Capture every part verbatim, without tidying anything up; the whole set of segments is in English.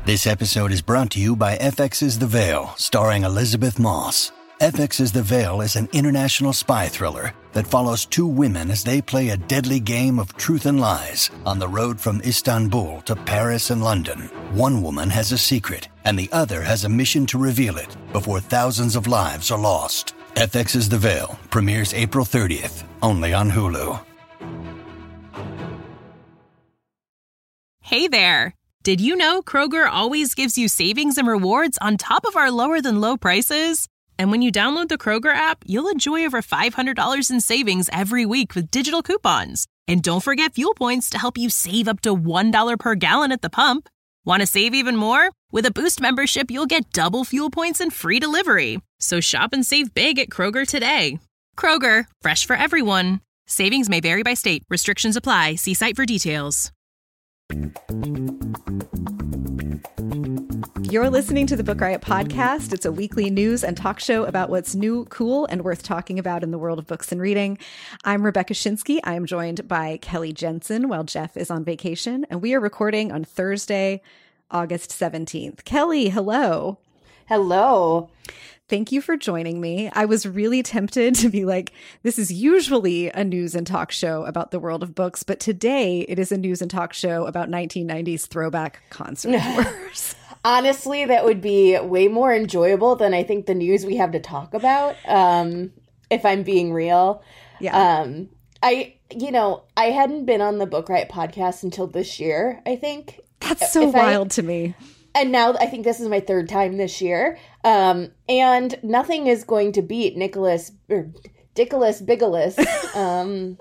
This episode is brought to you by F X's The Veil, starring Elizabeth Moss. F X's The Veil is an international spy thriller that follows two women as they play a deadly game of truth and lies on the road from Istanbul to Paris and London. One woman has a secret, and the other has a mission to reveal it before thousands of lives are lost. F X's The Veil premieres April thirtieth, only on Hulu. Hey there! Did you know Kroger always gives you savings and rewards on top of our lower-than-low prices? And when you download the Kroger app, you'll enjoy over five hundred dollars in savings every week with digital coupons. And don't forget fuel points to help you save up to one dollar per gallon at the pump. Want to save even more? With a Boost membership, you'll get double fuel points and free delivery. So shop and save big at Kroger today. Kroger, fresh for everyone. Savings may vary by state. Restrictions apply. See site for details. You're listening to the Book Riot Podcast. It's a weekly news and talk show about what's new, cool, and worth talking about in the world of books and reading. I'm Rebecca Schinsky. I am joined by Kelly Jensen while Jeff is on vacation, and we are recording on Thursday, August seventeenth. Kelly, hello. Hello. Thank you for joining me. I was really tempted to be like, this is usually a news and talk show about the world of books, but today it is a news and talk show about nineteen nineties throwback concert tours. Honestly, that would be way more enjoyable than I think the news we have to talk about, um, if I'm being real. Yeah. Um, I, you know, I hadn't been on the Book Riot podcast until this year, I think. That's so if wild I, to me. And now I think this is my third time this year. Um, and nothing is going to beat Nicholas, or Dickolas Bigelows. um,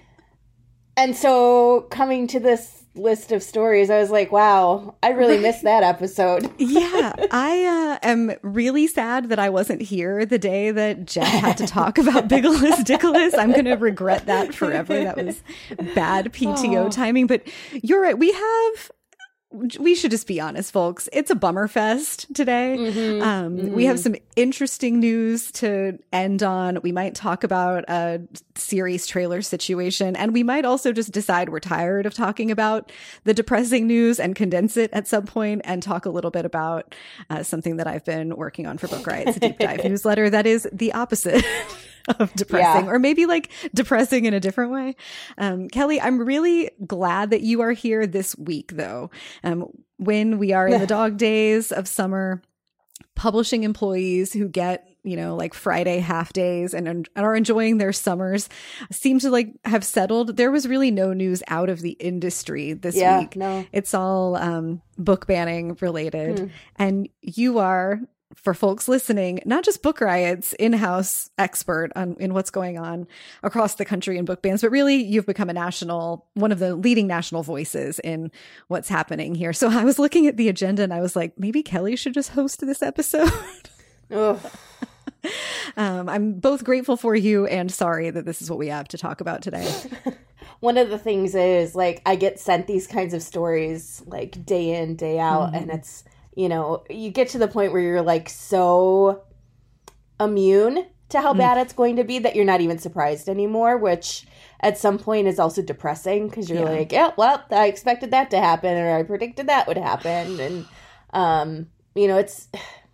and so coming to this list of stories, I was like, wow, I really right. missed that episode. Yeah, I uh, am really sad that I wasn't here the day that Jeff had to talk about Bigelows Dickolas. I'm going to regret that forever. That was bad P T O oh. timing. But you're right. We have... We should just be honest, folks. It's a bummer fest today. Mm-hmm, um, mm-hmm. We have some interesting news to end on. We might talk about a series trailer situation, and we might also just decide we're tired of talking about the depressing news and condense it at some point and talk a little bit about uh, something that I've been working on for Book Riot. It's a deep dive newsletter that is the opposite of depressing, yeah. or maybe like depressing in a different way. Um, Kelly, I'm really glad that you are here this week, though. Um, when we are in the dog days of summer, publishing employees who get, you know, like Friday half days and, and are enjoying their summers seem to like have settled. There was really no news out of the industry this yeah, week. No. It's all um, book banning related. Hmm. And you are, for folks listening, not just Book Riot's in-house expert on in what's going on across the country in book bans, but really you've become a national, one of the leading national voices in what's happening here. So I was looking at the agenda and I was like, maybe Kelly should just host this episode. um, I'm both grateful for you and sorry that this is what we have to talk about today. One of the things is like I get sent these kinds of stories like day in, day out, mm-hmm. and it's, you know, you get to the point where you're like so immune to how mm. bad it's going to be that you're not even surprised anymore, which at some point is also depressing because you're yeah. like, yeah, well, I expected that to happen or I predicted that would happen. And, um, you know, it's,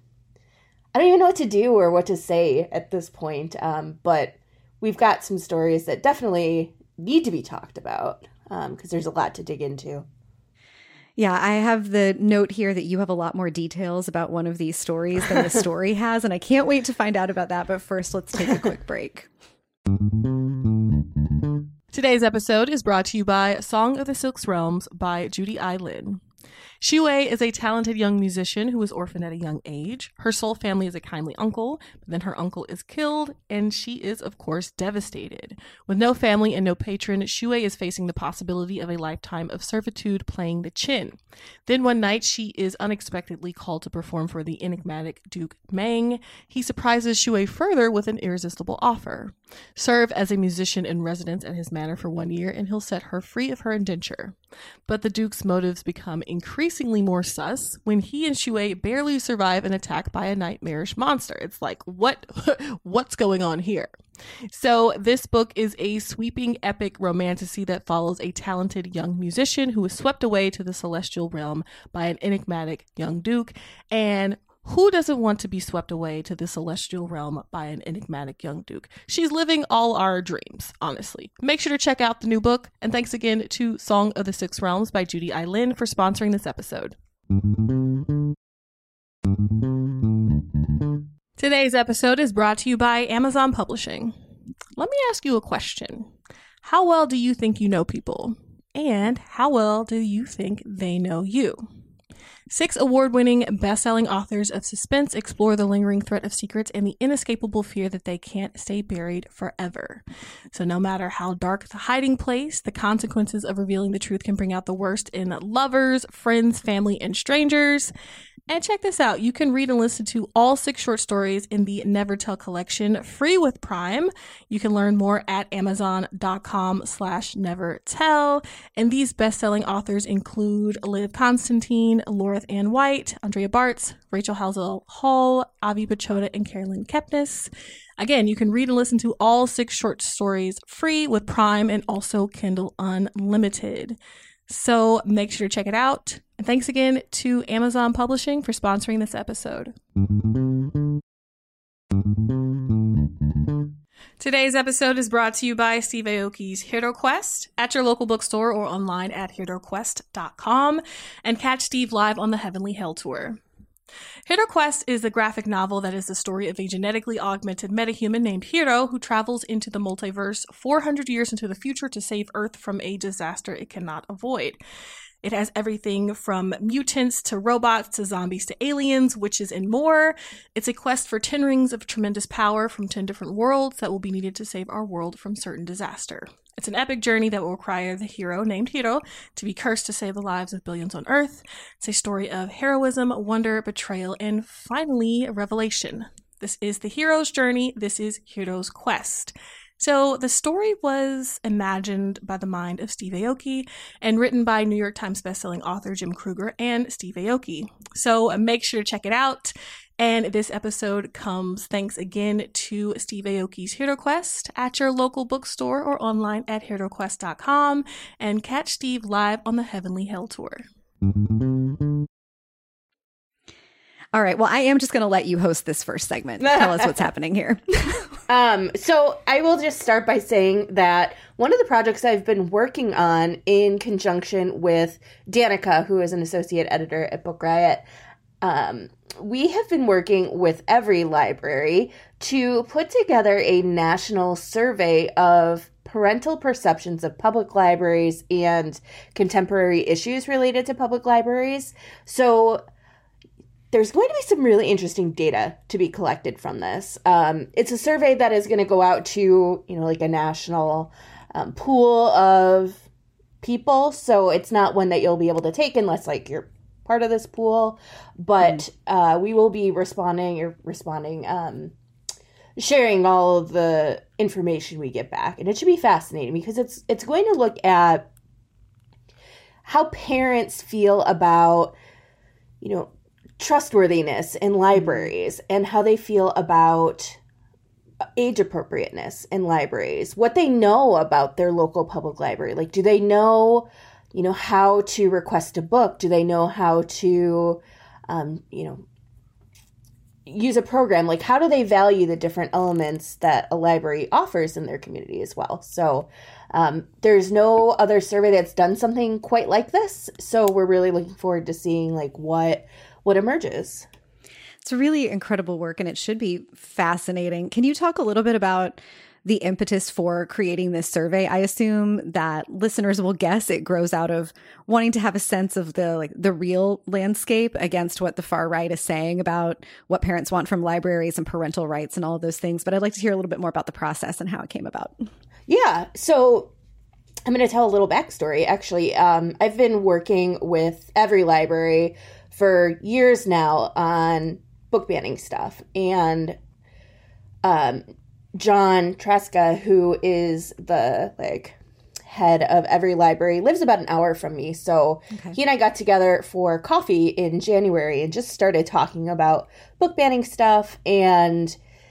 I don't even know what to do or what to say at this point. Um, but we've got some stories that definitely need to be talked about because um, there's a lot to dig into. Yeah, I have the note here that you have a lot more details about one of these stories than the story has, and I can't wait to find out about that. But first, let's take a quick break. Today's episode is brought to you by Song of the Silk Realms by Judy I. Lin. Xue is a talented young musician who was orphaned at a young age. Her sole family is a kindly uncle, but then her uncle is killed, and she is, of course, devastated. With no family and no patron, Xue is facing the possibility of a lifetime of servitude playing the Qin. Then one night, she is unexpectedly called to perform for the enigmatic Duke Meng. He surprises Xue further with an irresistible offer. Serve as a musician in residence at his manor for one year, and he'll set her free of her indenture. But the Duke's motives become increasingly more sus when he and Xue barely survive an attack by a nightmarish monster. It's like, what, what's going on here? So this book is a sweeping epic romantasy that follows a talented young musician who is swept away to the celestial realm by an enigmatic young duke. And who doesn't want to be swept away to the celestial realm by an enigmatic young duke? She's living all our dreams, honestly. Make sure to check out the new book. And thanks again to Song of the Six Realms by Judy I. Lin for sponsoring this episode. Today's episode is brought to you by Amazon Publishing. Let me ask you a question. How well do you think you know people? And how well do you think they know you? Six award-winning, best-selling authors of suspense explore the lingering threat of secrets and the inescapable fear that they can't stay buried forever. So no matter how dark the hiding place, the consequences of revealing the truth can bring out the worst in lovers, friends, family, and strangers. And check this out. You can read and listen to all six short stories in the Never Tell collection free with Prime. You can learn more at amazon.com slash never tell. And these best-selling authors include Liv Constantine, Loreth Ann White, Andrea Bartz, Rachel Halsell Hall, Avi Bachoda, and Carolyn Kepnes. Again, you can read and listen to all six short stories free with Prime and also Kindle Unlimited. So make sure to check it out. And thanks again to Amazon Publishing for sponsoring this episode. Today's episode is brought to you by Steve Aoki's Hero Quest at your local bookstore or online at hero quest dot com, and catch Steve live on the Heavenly Hell Tour. Hero Quest is a graphic novel that is the story of a genetically augmented metahuman named Hero who travels into the multiverse four hundred years into the future to save Earth from a disaster it cannot avoid. It has everything from mutants to robots to zombies to aliens, witches, and more. It's a quest for ten rings of tremendous power from ten different worlds that will be needed to save our world from certain disaster. It's an epic journey that will require the hero, named Hero, to be cursed to save the lives of billions on Earth. It's a story of heroism, wonder, betrayal, and finally, revelation. This is the hero's journey. This is Hero's quest. So the story was imagined by the mind of Steve Aoki and written by New York Times bestselling author Jim Kruger and Steve Aoki. So make sure to check it out. And this episode comes thanks again to Steve Aoki's Hero Quest at your local bookstore or online at hero quest dot com, and catch Steve live on the Heavenly Hell Tour. All right. Well, I am just going to let you host this first segment. Tell us what's happening here. um, so I will just start by saying that one of the projects I've been working on in conjunction with Danica, who is an associate editor at Book Riot, um, we have been working with every library to put together a national survey of parental perceptions of public libraries and contemporary issues related to public libraries. So there's going to be some really interesting data to be collected from this. Um, it's a survey that is going to go out to, you know, like a national um, pool of people. So it's not one that you'll be able to take unless like you're part of this pool. But uh, we will be responding or responding, um, sharing all of the information we get back. And it should be fascinating because it's it's going to look at how parents feel about, you know, trustworthiness in libraries and how they feel about age appropriateness in libraries, what they know about their local public library. Like, do they know, you know, how to request a book? Do they know how to, um, you know, use a program? Like, how do they value the different elements that a library offers in their community as well? So um, there's no other survey that's done something quite like this. So we're really looking forward to seeing like what what emerges. It's really incredible work, and it should be fascinating. Can you talk a little bit about the impetus for creating this survey? I assume that listeners will guess it grows out of wanting to have a sense of the like the real landscape against what the far right is saying about what parents want from libraries and parental rights and all of those things. But I'd like to hear a little bit more about the process and how it came about. Yeah, so I'm going to tell a little backstory. Actually, um, I've been working with every library for years now on book banning stuff. And um, John Tresca, who is the like head of every library, lives about an hour from me. So okay. He and I got together for coffee in January and just started talking about book banning stuff. And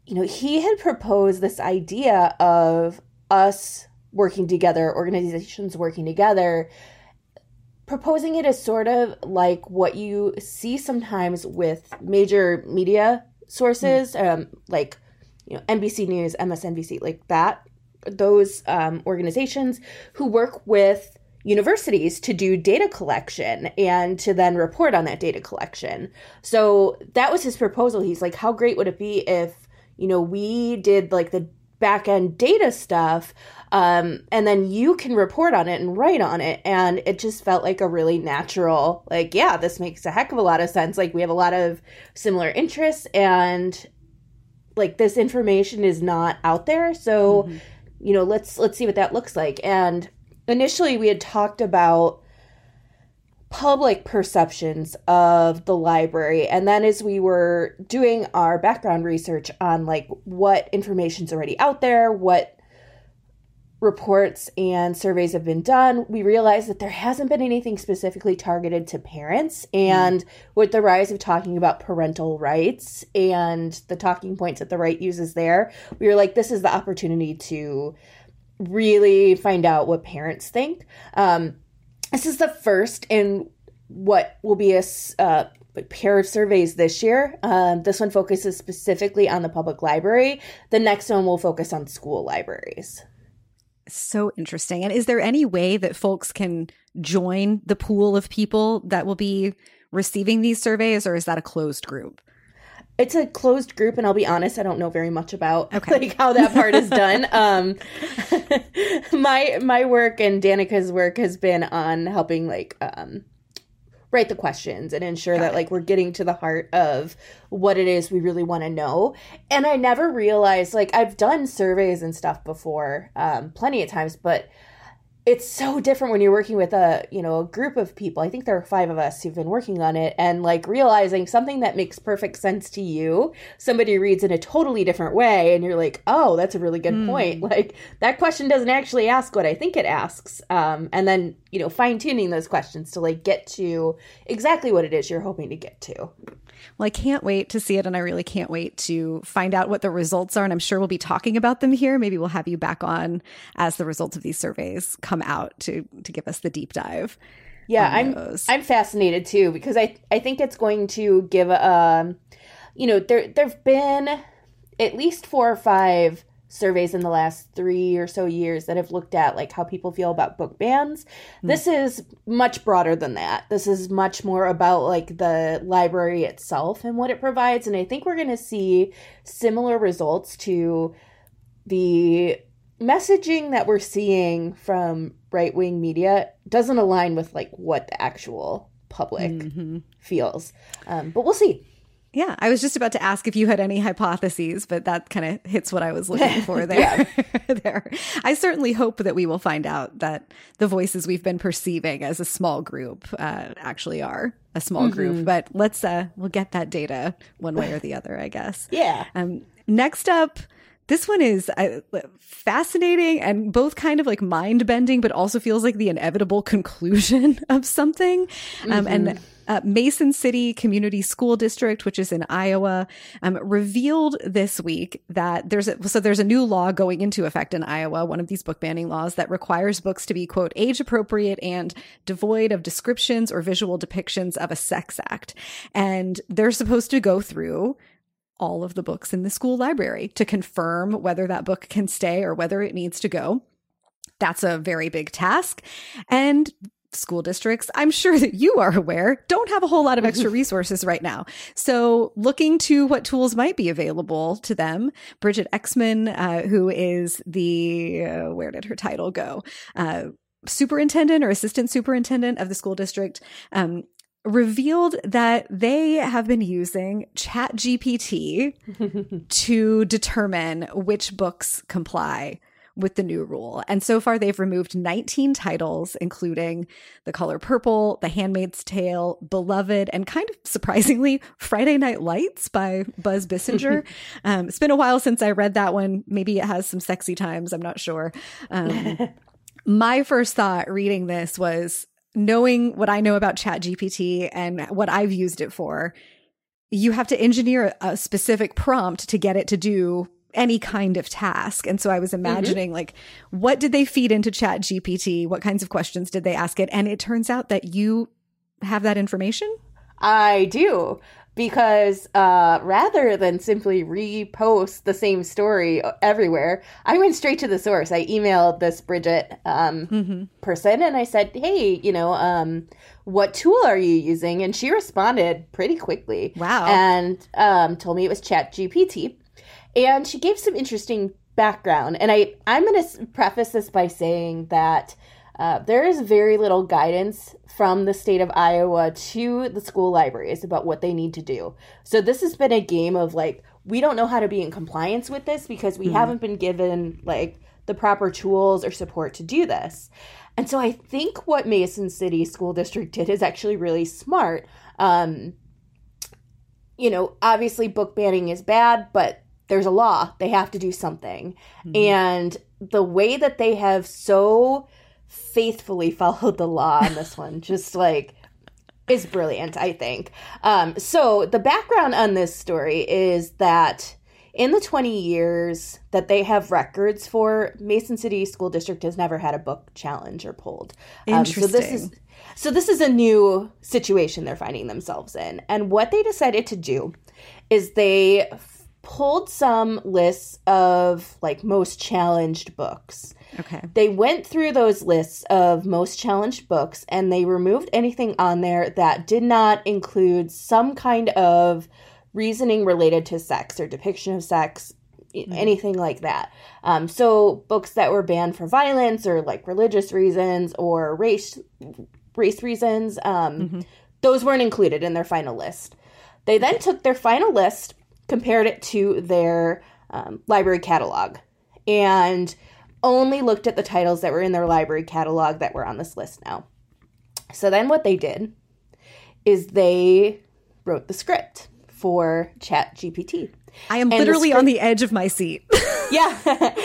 you know, he had proposed this idea of us working together, organizations working together, proposing it as sort of like what you see sometimes with major media sources, mm. um, like, you know, N B C News, M S N B C, like that, those um, organizations who work with universities to do data collection and to then report on that data collection. So that was his proposal. He's like, how great would it be if, you know, we did like the back end data stuff, um, and then you can report on it and write on it. And it just felt like a really natural, like, yeah, this makes a heck of a lot of sense. Like, we have a lot of similar interests, and like this information is not out there. So, mm-hmm. you know, let's let's see what that looks like. And initially we had talked about public perceptions of the library. And then as we were doing our background research on like what information's already out there, what reports and surveys have been done, we realized that there hasn't been anything specifically targeted to parents. And mm. with the rise of talking about parental rights and the talking points that the right uses there, we were like, this is the opportunity to really find out what parents think. Um, this is the first in what will be a uh, pair of surveys this year. Um, this one focuses specifically on the public library. The next one will focus on school libraries. So interesting. And is there any way that folks can join the pool of people that will be receiving these surveys, or is that a closed group? It's a closed group, and I'll be honest, I don't know very much about okay. like how that part is done. Um, my my work and Danica's work has been on helping like um, write the questions and ensure Got that it. like we're getting to the heart of what it is we really want to know. And I never realized, like, I've done surveys and stuff before, um, plenty of times, but it's so different when you're working with a, you know, a group of people. I think there are five of us who've been working on it, and like realizing something that makes perfect sense to you, somebody reads in a totally different way, and you're like, oh, that's a really good mm. point. Like, that question doesn't actually ask what I think it asks. Um, and then, you know, fine tuning those questions to like get to exactly what it is you're hoping to get to. Well, I can't wait to see it, and I really can't wait to find out what the results are, and I'm sure we'll be talking about them here. Maybe we'll have you back on as the results of these surveys come out to to give us the deep dive. Yeah, I'm those. I'm fascinated too, because I I think it's going to give um you know, there there've been at least four or five surveys in the last three or so years that have looked at like how people feel about book bans. Mm. This is much broader than that. This is much more about like the library itself and what it provides. And I think we're going to see similar results to the messaging that we're seeing from right-wing media doesn't align with like what the actual public mm-hmm. feels. Um, but we'll see. Yeah, I was just about to ask if you had any hypotheses, but that kind of hits what I was looking for there. there. I certainly hope that we will find out that the voices we've been perceiving as a small group uh, actually are a small mm-hmm. group. But let's, uh, we'll get that data one way or the other, I guess. Yeah. Um, next up, this one is uh, fascinating and both kind of like mind-bending, but also feels like the inevitable conclusion of something. Um, mm-hmm. And uh, Mason City Community School District, which is in Iowa, um, revealed this week that there's a, so there's a new law going into effect in Iowa, one of these book banning laws that requires books to be, quote, age appropriate and devoid of descriptions or visual depictions of a sex act. And they're supposed to go through all of the books in the school library to confirm whether that book can stay or whether it needs to go. That's a very big task. And school districts, I'm sure that you are aware, don't have a whole lot of extra resources right now. So looking to what tools might be available to them, Bridget Exman, uh, who is the, uh, where did her title go? Uh, superintendent or assistant superintendent of the school district, um, revealed that they have been using ChatGPT to determine which books comply with the new rule. And so far, they've removed nineteen titles, including The Color Purple, The Handmaid's Tale, Beloved, and kind of surprisingly, Friday Night Lights by Buzz Bissinger. um, it's been a while since I read that one. Maybe it has some sexy times. I'm not sure. Um, my first thought reading this was, knowing what I know about ChatGPT and what I've used it for, you have to engineer a specific prompt to get it to do any kind of task. And so I was imagining mm-hmm. like, what did they feed into Chat G P T? What kinds of questions did they ask it? And it turns out that you have that information? I do. Because uh, rather than simply repost the same story everywhere, I went straight to the source. I emailed this Bridget um, mm-hmm. person and I said, hey, you know, um, what tool are you using? And she responded pretty quickly. Wow. And um, told me it was Chat G P T. And she gave some interesting background. And I, I'm going to preface this by saying that Uh, there is very little guidance from the state of Iowa to the school libraries about what they need to do. So this has been a game of like, we don't know how to be in compliance with this because we mm-hmm. haven't been given like the proper tools or support to do this. And so I think what Mason City School District did is actually really smart. Um, you know, obviously book banning is bad, but there's a law. They have to do something. Mm-hmm. And the way that they have so faithfully followed the law on this one just like is brilliant, I think. Um, so the background on this story is that in the twenty years that they have records for, Mason City School District has never had a book challenge or pulled. Interesting. Um, so this is so this is a new situation they're finding themselves in. And what they decided to do is they f- pulled some lists of like most challenged books. Okay. They went through those lists of most challenged books and they removed anything on there that did not include some kind of reasoning related to sex or depiction of sex, mm-hmm. anything like that. Um, so books that were banned for violence or like religious reasons or race race reasons, um, mm-hmm. those weren't included in their final list. They then took their final list, compared it to their um, library catalog, and only looked at the titles that were in their library catalog that were on this list now. So then what they did is they wrote the script for Chat G P T. I am and literally the script- on the edge of my seat. Yeah.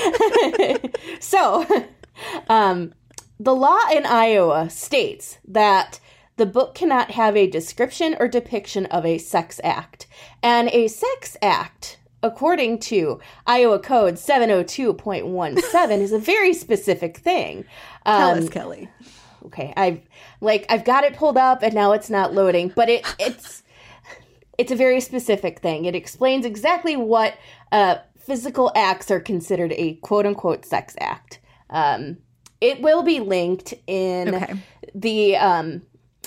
So um, the law in Iowa states that the book cannot have a description or depiction of a sex act. And a sex act, according to Iowa Code seven oh two point one seven, is a very specific thing. Um, Tell us, Kelly. Okay, I've like I've got it pulled up and now it's not loading, but it it's it's a very specific thing. It explains exactly what uh, physical acts are considered a quote unquote sex act. Um, it will be linked in okay. the um,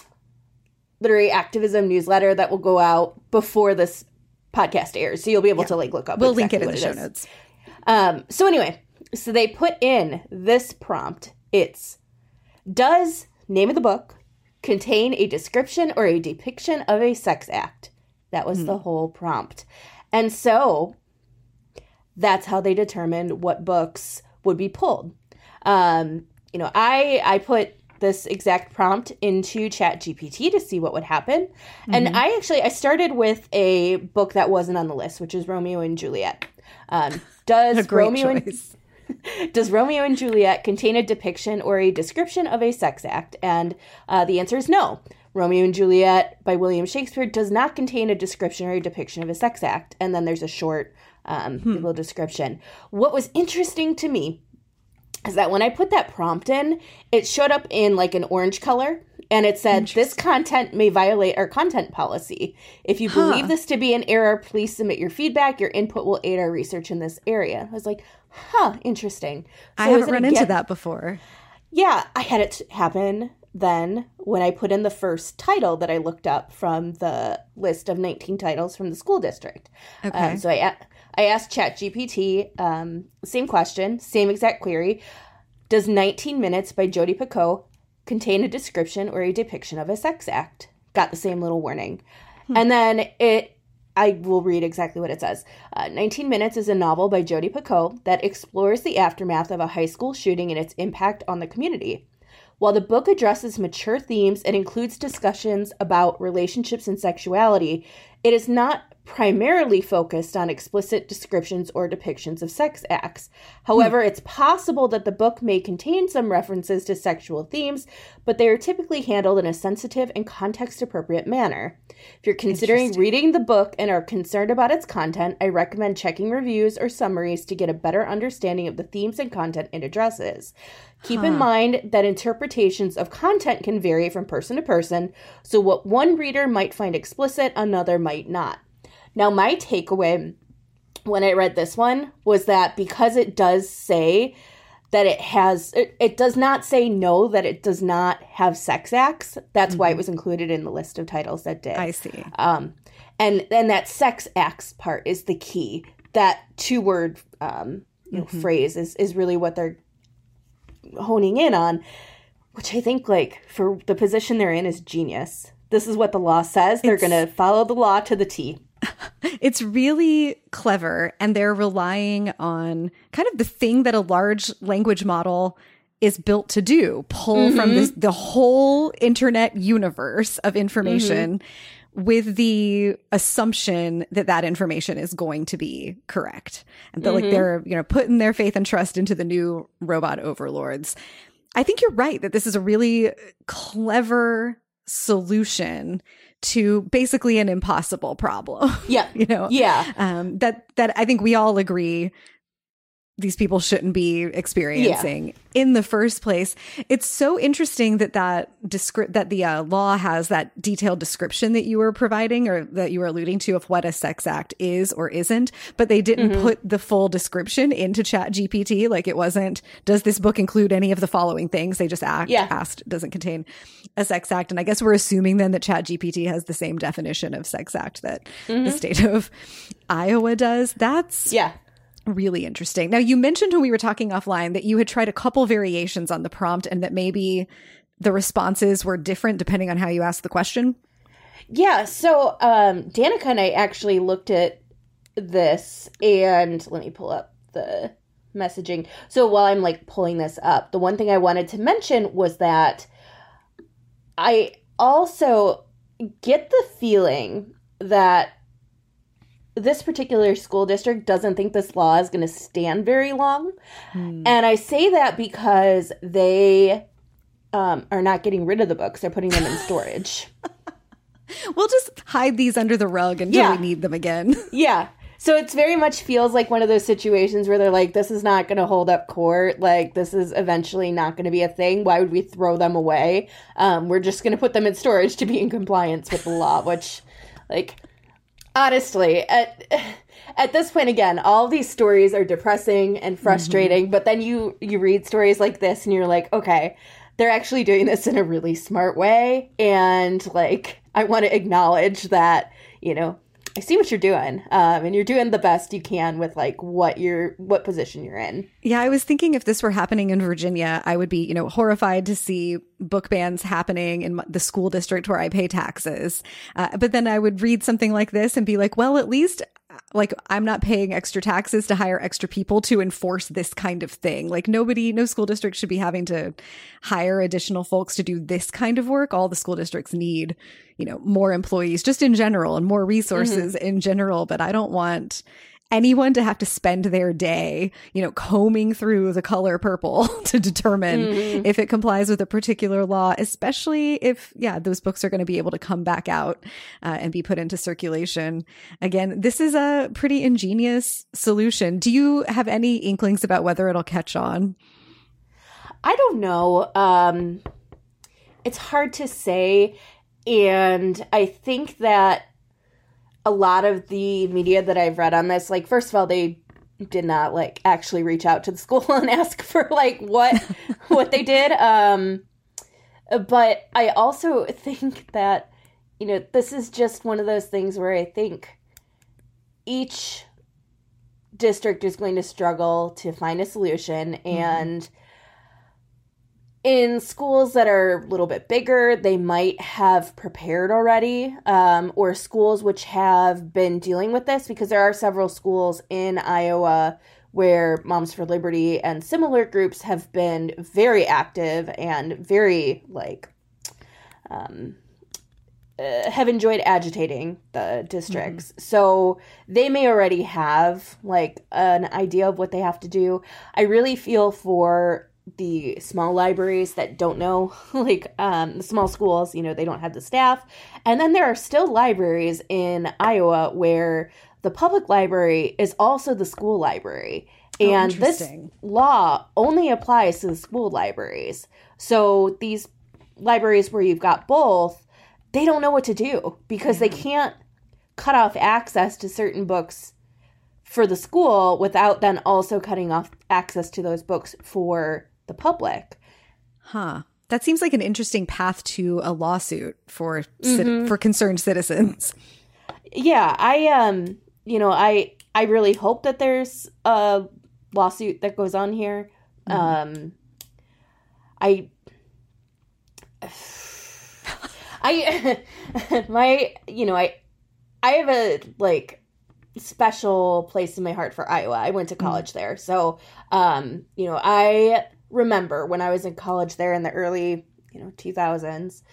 literary activism newsletter that will go out before this podcast airs, so you'll be able yeah. to like look up. We'll exactly link it in the it show notes. Um, so anyway, so they put in this prompt. It's, does name of the book contain a description or a depiction of a sex act? That was mm. the whole prompt. And so that's how they determined what books would be pulled. Um, you know, I I put this exact prompt into Chat G P T to see what would happen. Mm-hmm. And I actually, I started with a book that wasn't on the list, which is Romeo and Juliet. Um, does a great Romeo choice. and, does Romeo and Juliet contain a depiction or a description of a sex act? And uh, the answer is no. Romeo and Juliet by William Shakespeare does not contain a description or a depiction of a sex act. And then there's a short um, hmm. little description. What was interesting to me is that when I put that prompt in, it showed up in like an orange color, and it said, this content may violate our content policy. If you huh. believe this to be an error, please submit your feedback. Your input will aid our research in this area. I was like, huh, interesting. So I haven't run into that before. Yeah, I had it happen then when I put in the first title that I looked up from the list of nineteen titles from the school district. Okay. Um, so I I asked Chat G P T, um, same question, same exact query. Does nineteen minutes by Jodi Picoult contain a description or a depiction of a sex act? Got the same little warning. Hmm. And then it, I will read exactly what it says. Uh, nineteen minutes is a novel by Jodi Picoult that explores the aftermath of a high school shooting and its impact on the community. While the book addresses mature themes and includes discussions about relationships and sexuality, it is not primarily focused on explicit descriptions or depictions of sex acts. However, hmm. it's possible that the book may contain some references to sexual themes, but they are typically handled in a sensitive and context-appropriate manner. If you're considering reading the book and are concerned about its content, I recommend checking reviews or summaries to get a better understanding of the themes and content it addresses. Keep huh. in mind that interpretations of content can vary from person to person, so what one reader might find explicit, another might not. Now, my takeaway when I read this one was that because it does say that it has, it, it does not say no, that it does not have sex acts. That's mm-hmm. why it was included in the list of titles that did. I see. Um, and then that sex acts part is the key. That two-word um, you know, mm-hmm. phrase is, is really what they're honing in on, which I think, like, for the position they're in is genius. This is what the law says. They're going to follow the law to the T. It's really clever, and they're relying on kind of the thing that a large language model is built to do, pull mm-hmm. from this, the whole internet universe of information mm-hmm. with the assumption that that information is going to be correct. And they're mm-hmm. like, they're, you know, putting their faith and trust into the new robot overlords. I think you're right that this is a really clever solution to basically an impossible problem. Yeah. you know? Yeah. Um, that, that I think we all agree these people shouldn't be experiencing yeah. in the first place. It's so interesting that that descri- that the uh, law has that detailed description that you were providing or that you were alluding to of what a sex act is or isn't, but they didn't mm-hmm. put the full description into ChatGPT. Like it wasn't, does this book include any of the following things? They just act, yeah. asked, doesn't contain a sex act. And I guess we're assuming then that ChatGPT has the same definition of sex act that mm-hmm. the state of Iowa does. That's yeah. really interesting. Now, you mentioned when we were talking offline that you had tried a couple variations on the prompt and that maybe the responses were different depending on how you asked the question. Yeah. So um, Danica and I actually looked at this, and let me pull up the messaging. So while I'm like pulling this up, the one thing I wanted to mention was that I also get the feeling that this particular school district doesn't think this law is going to stand very long. Hmm. And I say that because they um, are not getting rid of the books. They're putting them in storage. We'll just hide these under the rug until yeah. we need them again. Yeah. So it's very much feels like one of those situations where they're like, this is not going to hold up court. Like, this is eventually not going to be a thing. Why would we throw them away? Um, we're just going to put them in storage to be in compliance with the law, which, like... Honestly, at at this point, again, all these stories are depressing and frustrating, mm-hmm. but then you, you read stories like this and you're like, okay, they're actually doing this in a really smart way. And, like, I want to acknowledge that, you know, I see what you're doing, um, and you're doing the best you can with like what you're, what position you're in. Yeah, I was thinking if this were happening in Virginia, I would be, you know, horrified to see book bans happening in the school district where I pay taxes. Uh, but then I would read something like this and be like, well, at least like I'm not paying extra taxes to hire extra people to enforce this kind of thing. Like nobody, no school district should be having to hire additional folks to do this kind of work. All the school districts need, you know, more employees just in general and more resources mm-hmm. in general. But I don't want anyone to have to spend their day, you know, combing through the color purple to determine mm-hmm. if it complies with a particular law, especially if, yeah, those books are going to be able to come back out uh, and be put into circulation. Again, this is a pretty ingenious solution. Do you have any inklings about whether it'll catch on? I don't know. Um, it's hard to say. And I think that a lot of the media that I've read on this, like, first of all, they did not, like, actually reach out to the school and ask for, like, what what they did. Um, but I also think that, you know, this is just one of those things where I think each district is going to struggle to find a solution. Mm-hmm. And in schools that are a little bit bigger, they might have prepared already, um, or schools which have been dealing with this, because there are several schools in Iowa where Moms for Liberty and similar groups have been very active and very, like, um, uh, have enjoyed agitating the districts. Mm-hmm. So they may already have like an idea of what they have to do. I really feel for the small libraries that don't know, like um, the small schools, you know, they don't have the staff. And then there are still libraries in Iowa where the public library is also the school library. Oh, and this law only applies to the school libraries. So these libraries where you've got both, they don't know what to do because yeah. they can't cut off access to certain books for the school without then also cutting off access to those books for the public. Huh. That seems like an interesting path to a lawsuit for mm-hmm. for concerned citizens. Yeah, I um, you know, I I really hope that there's a lawsuit that goes on here. Mm-hmm. Um, I I my you know I I have a like special place in my heart for Iowa. I went to college mm-hmm. there, so um, you know I. remember when I was in college there in the early, you know, two thousands,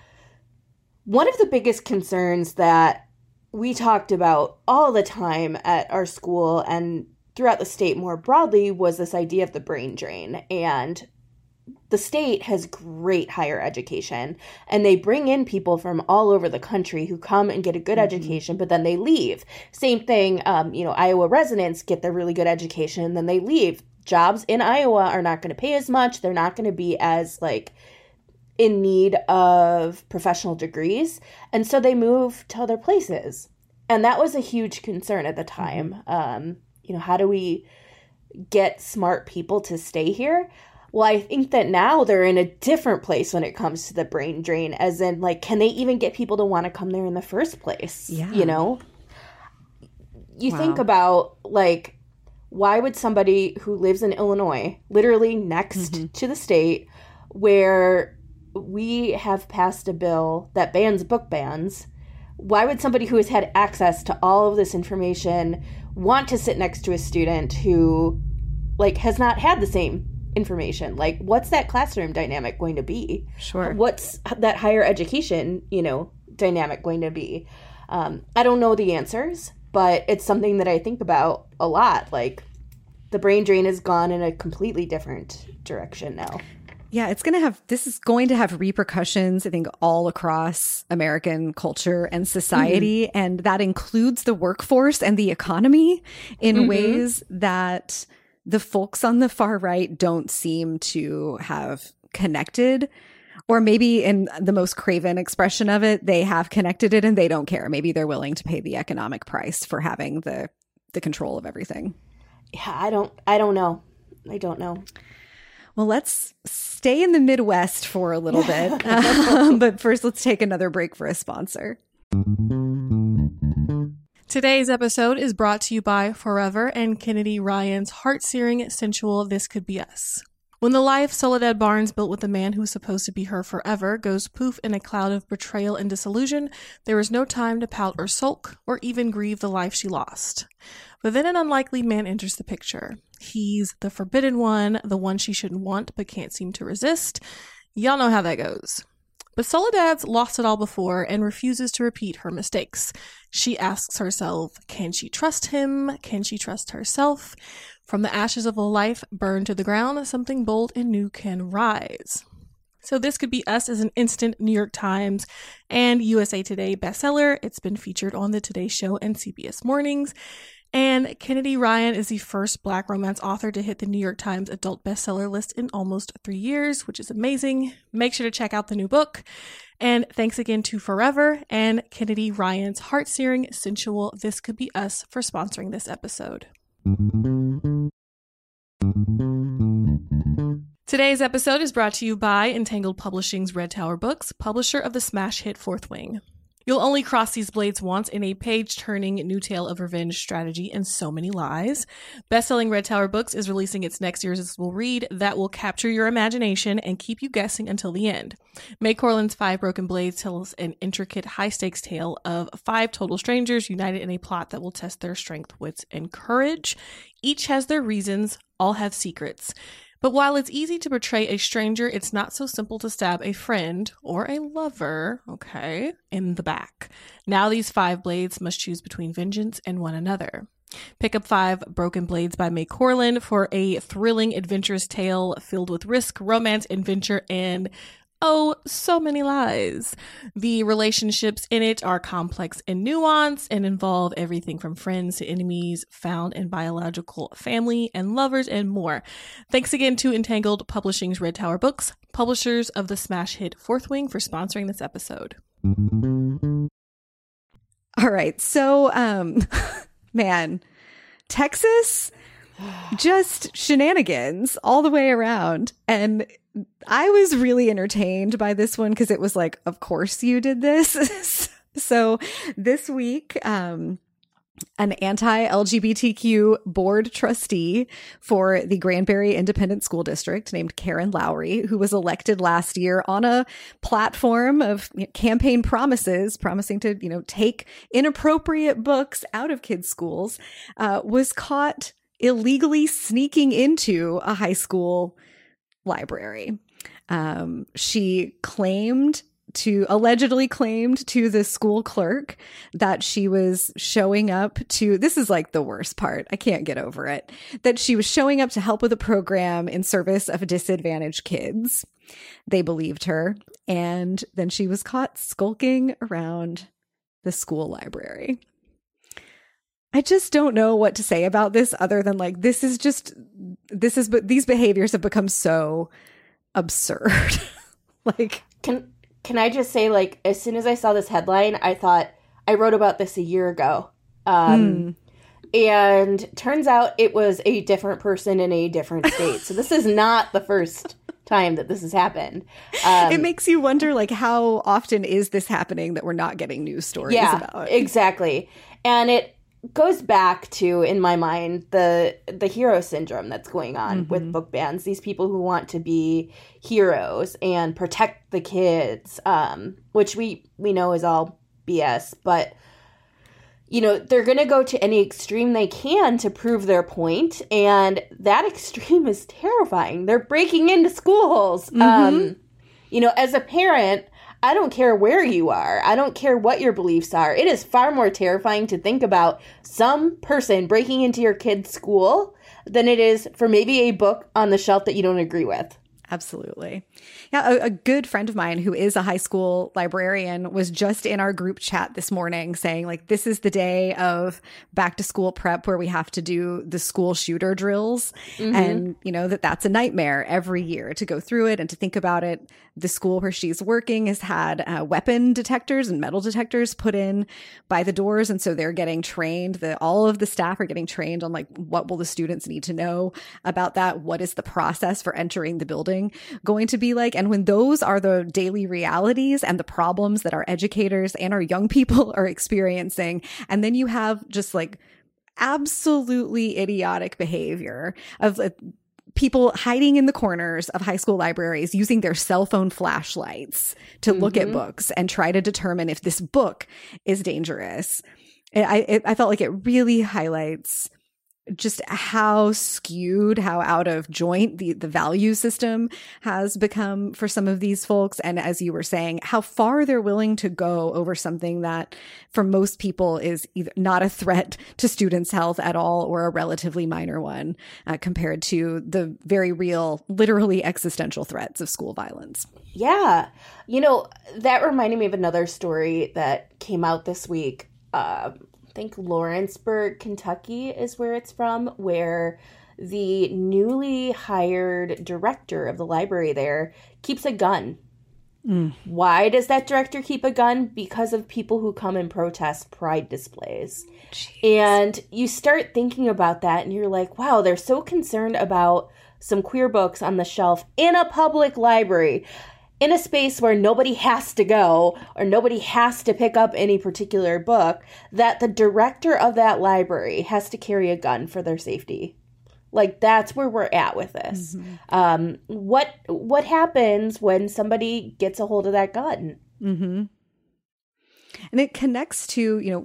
one of the biggest concerns that we talked about all the time at our school and throughout the state more broadly was this idea of the brain drain. And the state has great higher education, and they bring in people from all over the country who come and get a good mm-hmm. education, but then they leave. Same thing, um, you know, Iowa residents get the really good education, and then they leave. Jobs in Iowa are not going to pay as much. They're not going to be as like in need of professional degrees. And so they move to other places. And that was a huge concern at the time. Um, you know, how do we get smart people to stay here? Well, I think that now they're in a different place when it comes to the brain drain, as in like, can they even get people to want to come there in the first place? Yeah. You know, you wow. think about like, why would somebody who lives in Illinois, literally next mm-hmm. to the state, where we have passed a bill that bans book bans, why would somebody who has had access to all of this information want to sit next to a student who, like, has not had the same information? Like, what's that classroom dynamic going to be? Sure. What's that higher education, you know, dynamic going to be? Um, I don't know the answers, but it's something that I think about a lot. Like, the brain drain has gone in a completely different direction now. Yeah, it's going to have, this is going to have repercussions, I think, all across American culture and society. Mm-hmm. And that includes the workforce and the economy in mm-hmm. ways that the folks on the far right don't seem to have connected. Or maybe in the most craven expression of it, they have connected it and they don't care. Maybe they're willing to pay the economic price for having the the control of everything. Yeah, I don't I don't know. I don't know. Well, let's stay in the Midwest for a little bit. um, but first, let's take another break for a sponsor. Today's episode is brought to you by Forever and Kennedy Ryan's heart-searing, sensual This Could Be Us. When the life Soledad Barnes built with the man who was supposed to be her forever goes poof in a cloud of betrayal and disillusion, there is no time to pout or sulk, or even grieve the life she lost. But then an unlikely man enters the picture. He's the forbidden one, the one she shouldn't want but can't seem to resist. Y'all know how that goes. But Soledad's lost it all before and refuses to repeat her mistakes. She asks herself, can she trust him? Can she trust herself? From the ashes of a life burned to the ground, something bold and new can rise. So This Could Be Us is an instant New York Times and U S A Today bestseller. It's been featured on the Today Show and C B S Mornings. And Kennedy Ryan is the first Black romance author to hit the New York Times adult bestseller list in almost three years, which is amazing. Make sure to check out the new book. And thanks again to Forever and Kennedy Ryan's heart-searing, sensual This Could Be Us for sponsoring this episode. Today's episode is brought to you by Entangled Publishing's Red Tower Books, publisher of the smash hit Fourth Wing. You'll only cross these blades once in a page-turning new tale of revenge, strategy, and so many lies. Best-selling Red Tower Books is releasing its next irresistible read that will capture your imagination and keep you guessing until the end. May Corland's Five Broken Blades tells an intricate, high-stakes tale of five total strangers united in a plot that will test their strength, wits, and courage. Each has their reasons, all have secrets. But while it's easy to betray a stranger, it's not so simple to stab a friend or a lover, okay, in the back. Now these five blades must choose between vengeance and one another. Pick up Five Broken Blades by May Corlin for a thrilling, adventurous tale filled with risk, romance, adventure, and oh, so many lies. The relationships in it are complex and nuanced and involve everything from friends to enemies, found and biological family and lovers, and more. Thanks again to Entangled Publishing's Red Tower Books, publishers of the smash hit Fourth Wing, for sponsoring this episode. All right. So, um, man, Texas, just shenanigans all the way around. And I was really entertained by this one because it was like, of course you did this. So this week, um, an anti-L G B T Q board trustee for the Granbury Independent School District named Karen Lowry, who was elected last year on a platform of campaign promises, promising to, you know, take inappropriate books out of kids' schools, uh, was caught illegally sneaking into a high school library. Um, she claimed to allegedly claimed to the school clerk that she was showing up to, this is like the worst part, I can't get over it, that she was showing up to help with a program in service of disadvantaged kids. They believed her. And then she was caught skulking around the school library. I just don't know what to say about this other than like, this is just, this is, but these behaviors have become so absurd. Like, can, can I just say, like, as soon as I saw this headline, I thought, I wrote about this a year ago. Um, mm. And turns out it was a different person in a different state. So this is not the first time that this has happened. Um, it makes you wonder, like, how often is this happening that we're not getting news stories yeah, about? Exactly. And it goes back to, in my mind, the the hero syndrome that's going on mm-hmm. with book bans. These people who want to be heroes and protect the kids, um, which we, we know is all B S. But, you know, they're going to go to any extreme they can to prove their point. And that extreme is terrifying. They're breaking into schools. Mm-hmm. Um, you know, as a parent, I don't care where you are. I don't care what your beliefs are. It is far more terrifying to think about some person breaking into your kid's school than it is for maybe a book on the shelf that you don't agree with. Absolutely. Yeah, a, a good friend of mine who is a high school librarian was just in our group chat this morning saying, like, this is the day of back to school prep where we have to do the school shooter drills. Mm-hmm. And, you know, that that's a nightmare every year to go through it and to think about it. The school where she's working has had uh, weapon detectors and metal detectors put in by the doors. And so they're getting trained. The, all of the staff are getting trained on, like, what will the students need to know about that? What is the process for entering the building going to be like? And when those are the daily realities and the problems that our educators and our young people are experiencing, and then you have just like absolutely idiotic behavior of uh, people hiding in the corners of high school libraries using their cell phone flashlights to mm-hmm. look at books and try to determine if this book is dangerous. I, it, I felt like it really highlights just how skewed, how out of joint the, the value system has become for some of these folks. And as you were saying, how far they're willing to go over something that for most people is either not a threat to students' health at all or a relatively minor one uh, compared to the very real, literally existential threats of school violence. Yeah. You know, that reminded me of another story that came out this week. Uh, I think Lawrenceburg, Kentucky is where it's from, where the newly hired director of the library there keeps a gun. Mm. Why does that director keep a gun? Because of people who come and protest pride displays. Jeez. And you start thinking about that and you're like, wow, they're so concerned about some queer books on the shelf in a public library, in a space where nobody has to go or nobody has to pick up any particular book, that the director of that library has to carry a gun for their safety. Like, that's where we're at with this. Mm-hmm. Um, what what happens when somebody gets a hold of that gun? Mm-hmm. And it connects to, you know,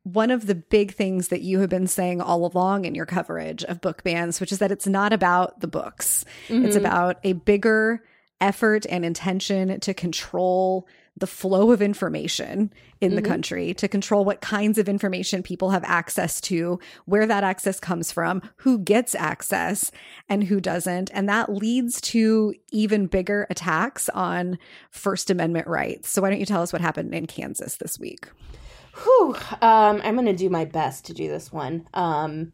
one of the big things that you have been saying all along in your coverage of book bans, which is that it's not about the books. Mm-hmm. It's about a bigger effort and intention to control the flow of information in mm-hmm. the country, to control what kinds of information people have access to, where that access comes from, who gets access and who doesn't. And that leads to even bigger attacks on First Amendment rights. So why don't you tell us what happened in Kansas this week? Whew. Um, I'm going to do my best to do this one. Um,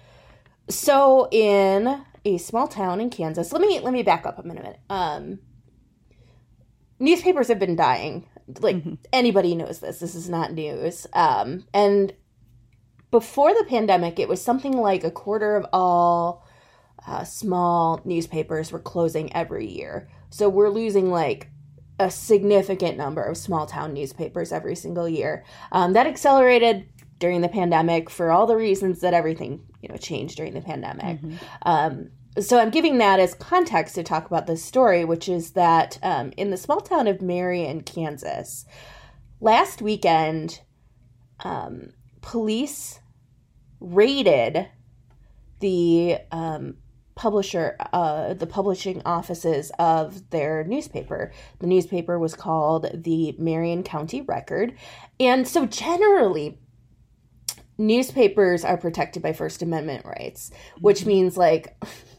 so in a small town in Kansas, let me let me back up a minute. Um, newspapers have been dying. Like mm-hmm. anybody knows this. This is not news. Um, and before the pandemic, it was something like a quarter of all uh, small newspapers were closing every year. So we're losing like a significant number of small town newspapers every single year. Um, that accelerated during the pandemic for all the reasons that everything, you know, changed during the pandemic. Mm-hmm. Um, so I'm giving that as context to talk about this story, which is that um, in the small town of Marion, Kansas, last weekend, um, police raided the um, publisher, uh, the publishing offices of their newspaper. The newspaper was called the Marion County Record. And so generally, newspapers are protected by First Amendment rights, which mm-hmm. means like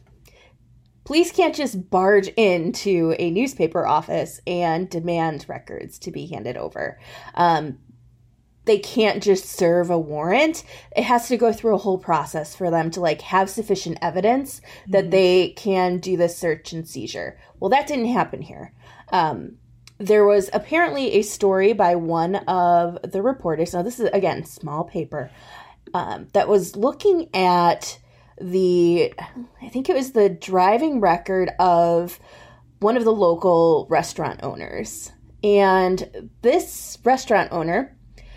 police can't just barge into a newspaper office and demand records to be handed over. Um, They can't just serve a warrant. It has to go through a whole process for them to like have sufficient evidence mm-hmm. that they can do this search and seizure. Well, that didn't happen here. Um, there was apparently a story by one of the reporters. Now, this is, again, small paper, um, that was looking at the, I think it was the driving record of one of the local restaurant owners. And this restaurant owner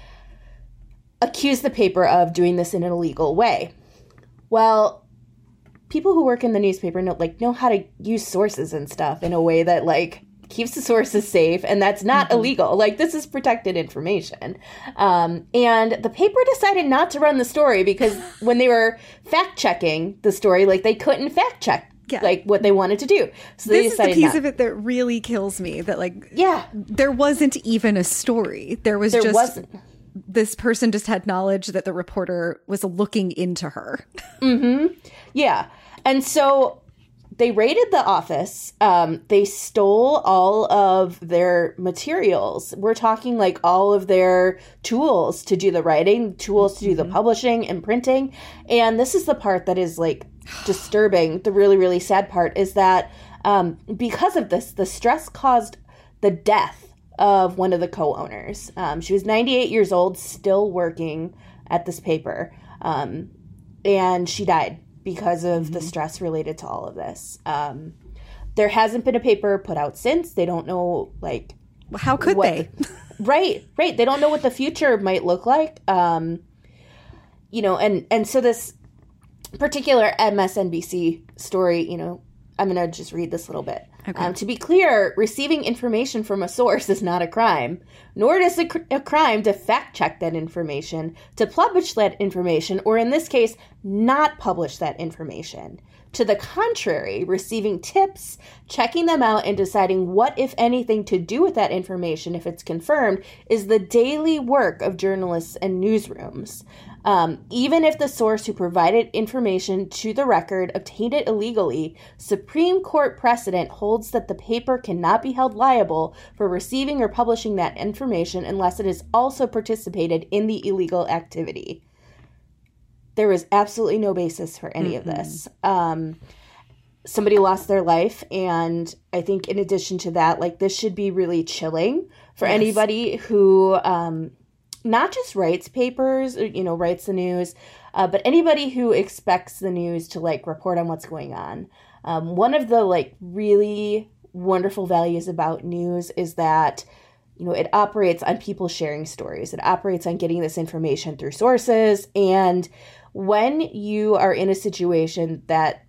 accused the paper of doing this in an illegal way. Well, people who work in the newspaper know like know how to use sources and stuff in a way that like keeps the sources safe, and that's not mm-hmm. illegal. Like, this is protected information. Um, and the paper decided not to run the story because when they were fact checking the story, like they couldn't fact check yeah. like what they wanted to do. So they this decided is the piece not. of it that really kills me. That like yeah, there wasn't even a story. There was there just. Wasn't. This person just had knowledge that the reporter was looking into her. Mm-hmm. Yeah. And so they raided the office. Um, they stole all of their materials. We're talking like all of their tools to do the writing, tools to do the publishing and printing. And this is the part that is like disturbing. The really, really sad part is that um, because of this, the stress caused the death of one of the co-owners. Um, she was ninety-eight years old, still working at this paper. Um, and she died because of mm-hmm. the stress related to all of this. Um, there hasn't been a paper put out since. They don't know, like... Well, how could what, they? right, right. They don't know what the future might look like. Um, you know, and, and so this particular M S N B C story, you know, I'm going to just read this little bit. Okay. Um, to be clear, receiving information from a source is not a crime, nor is it a crime to fact-check that information, to publish that information, or in this case, not publish that information. To the contrary, receiving tips, checking them out, and deciding what, if anything, to do with that information if it's confirmed is the daily work of journalists and newsrooms. Um, even if the source who provided information to the record obtained it illegally, Supreme Court precedent holds that the paper cannot be held liable for receiving or publishing that information unless it has also participated in the illegal activity. There is absolutely no basis for any mm-hmm. of this. Um, somebody lost their life, and I think in addition to that, like, this should be really chilling for yes. anybody who... Um, not just writes papers, you know, writes the news, uh, but anybody who expects the news to, like, report on what's going on. Um, one of the, like, really wonderful values about news is that, you know, it operates on people sharing stories. It operates on getting this information through sources. And when you are in a situation that,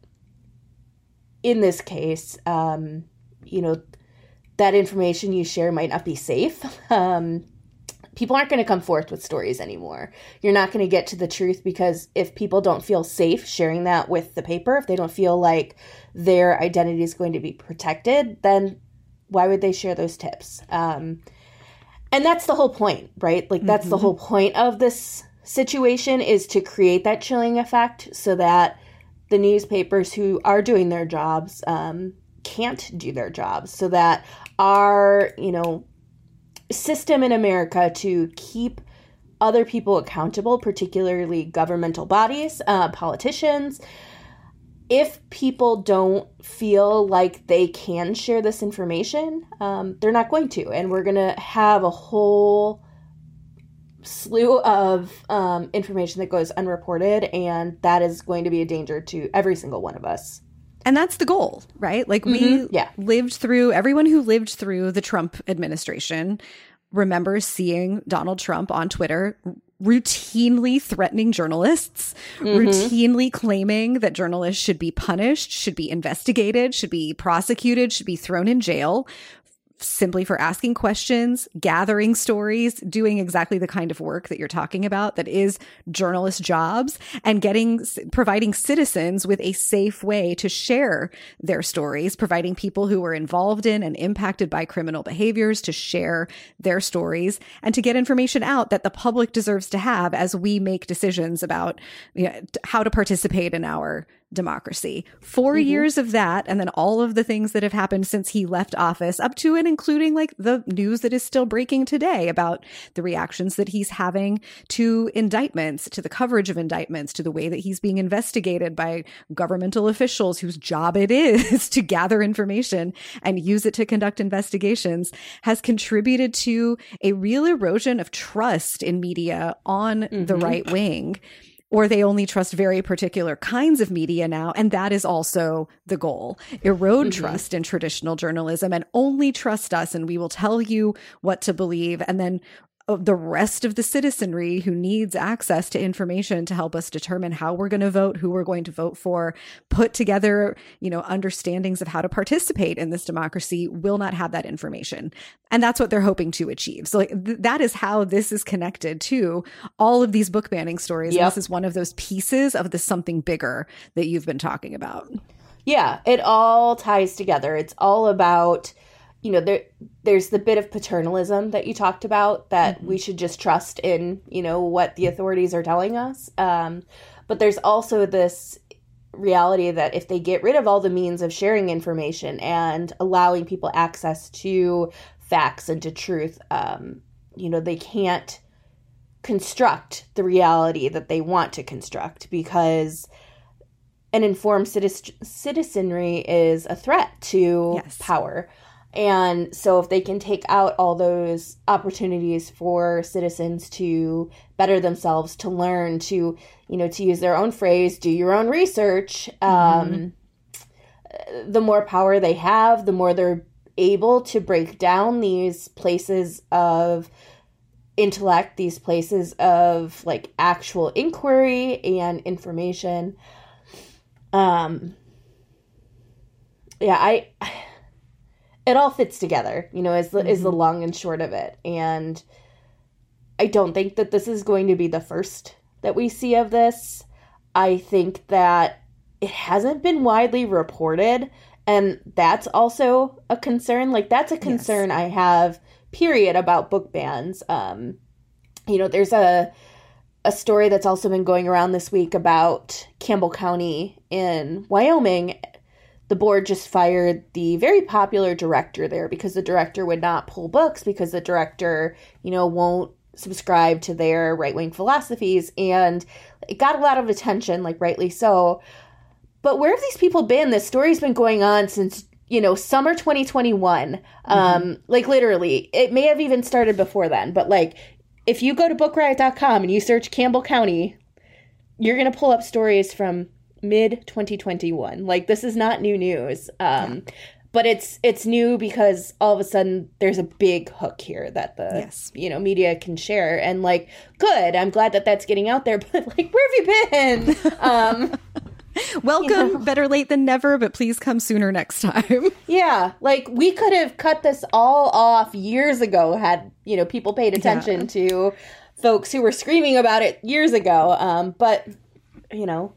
in this case, um, you know, that information you share might not be safe, um, people aren't going to come forth with stories anymore. You're not going to get to the truth because if people don't feel safe sharing that with the paper, if they don't feel like their identity is going to be protected, then why would they share those tips? Um, and that's the whole point, right? Like that's mm-hmm. the whole point of this situation, is to create that chilling effect so that the newspapers who are doing their jobs um, can't do their jobs, so that our, you know, system in America to keep other people accountable, particularly governmental bodies, uh, politicians, if people don't feel like they can share this information, um, they're not going to. And we're going to have a whole slew of um, information that goes unreported, and that is going to be a danger to every single one of us. And that's the goal, right? Like mm-hmm. we yeah. lived through, everyone who lived through the Trump administration remembers seeing Donald Trump on Twitter routinely threatening journalists, mm-hmm. routinely claiming that journalists should be punished, should be investigated, should be prosecuted, should be thrown in jail simply for asking questions, gathering stories, doing exactly the kind of work that you're talking about that is journalist jobs, and getting, providing citizens with a safe way to share their stories, providing people who were involved in and impacted by criminal behaviors to share their stories and to get information out that the public deserves to have as we make decisions about, you know, how to participate in our democracy. Four mm-hmm. years of that, and then all of the things that have happened since he left office, up to and including like the news that is still breaking today about the reactions that he's having to indictments, to the coverage of indictments, to the way that he's being investigated by governmental officials whose job it is to gather information and use it to conduct investigations, has contributed to a real erosion of trust in media on mm-hmm. the right wing. Or they only trust very particular kinds of media now. And that is also the goal. Erode mm-hmm. trust in traditional journalism and only trust us, and we will tell you what to believe. And then the rest of the citizenry who needs access to information to help us determine how we're going to vote, who we're going to vote for, put together, you know, understandings of how to participate in this democracy, will not have that information. And that's what they're hoping to achieve. So like, th- that is how this is connected to all of these book banning stories. Yep. And this is one of those pieces of the something bigger that you've been talking about. Yeah, it all ties together. It's all about, you know, there there's the bit of paternalism that you talked about, that mm-hmm. we should just trust in, you know, what the authorities are telling us. Um, but there's also this reality that if they get rid of all the means of sharing information and allowing people access to facts and to truth, um, you know, they can't construct the reality that they want to construct, because an informed citiz- citizenry is a threat to yes. power. And so if they can take out all those opportunities for citizens to better themselves, to learn, to, you know, to use their own phrase, do your own research, um, mm-hmm. the more power they have, the more they're able to break down these places of intellect, these places of like actual inquiry and information. Um, yeah, I... It all fits together, you know, is the, mm-hmm. is the long and short of it. And I don't think that this is going to be the first that we see of this. I think that it hasn't been widely reported, and that's also a concern. Like, that's a concern yes. I have, period, about book bans. Um, you know, there's a a story that's also been going around this week about Campbell County in Wyoming. The board just fired the very popular director there because the director would not pull books, because the director, you know, won't subscribe to their right-wing philosophies. And it got a lot of attention, like rightly so. But where have these people been? This story's been going on since, you know, summer twenty twenty-one. Mm-hmm. Um, like literally, it may have even started before then. But like, if you go to book riot dot com and you search Campbell County, you're going to pull up stories from mid twenty twenty-one. Like, this is not new news. Um, yeah. But it's it's new because all of a sudden there's a big hook here that the yes. you know, media can share. And like, good, I'm glad that that's getting out there. But like, where have you been? um, Welcome, you know? Better late than never, but please come sooner next time. Yeah, like we could have cut this all off years ago had, you know, people paid attention yeah. to folks who were screaming about it years ago. Um, but, you know,